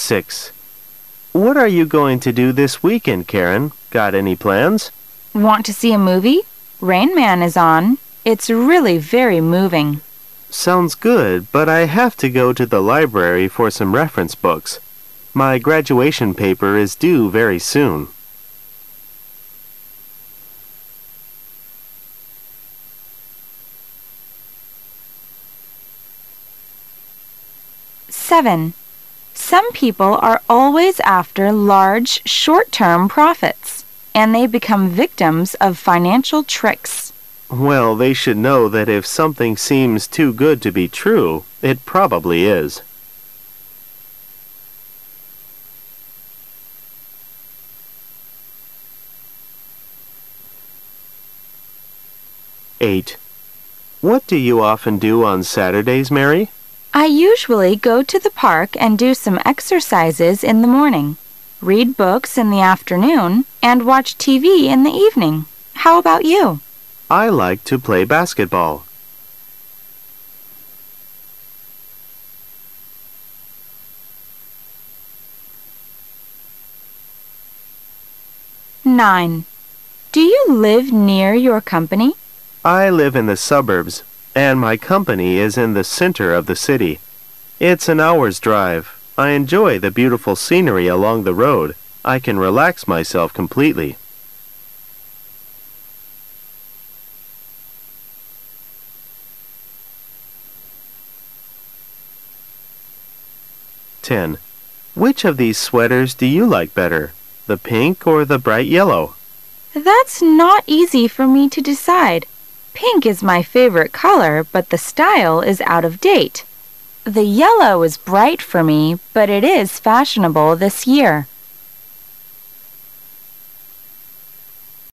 6. What are you going to do this weekend, Karen? Got any plans? Want to see a movie? Rain Man is on. It's really very moving. Sounds good, but I have to go to the library for some reference books. My graduation paper is due very soon. Seven. Some people are always after large, short-term profits, and they become victims of financial tricks. Well, they should know that if something seems too good to be true, it probably is. Eight. What do you often do on Saturdays, Mary? I usually go to the park and do some exercises in the morning, read books in the afternoon, and watch TV in the evening. How about you? I like to play basketball. Nine. Do you live near your company? I live in the suburbs, and my company is in the center of the city. It's an hour's drive. I enjoy the beautiful scenery along the road. I can relax myself completely. Ten. Which of these sweaters do you like better, the pink or the bright yellow? That's not easy for me to decide. Pink is my favorite color, but the style is out of date. The yellow is bright for me, but it is fashionable this year.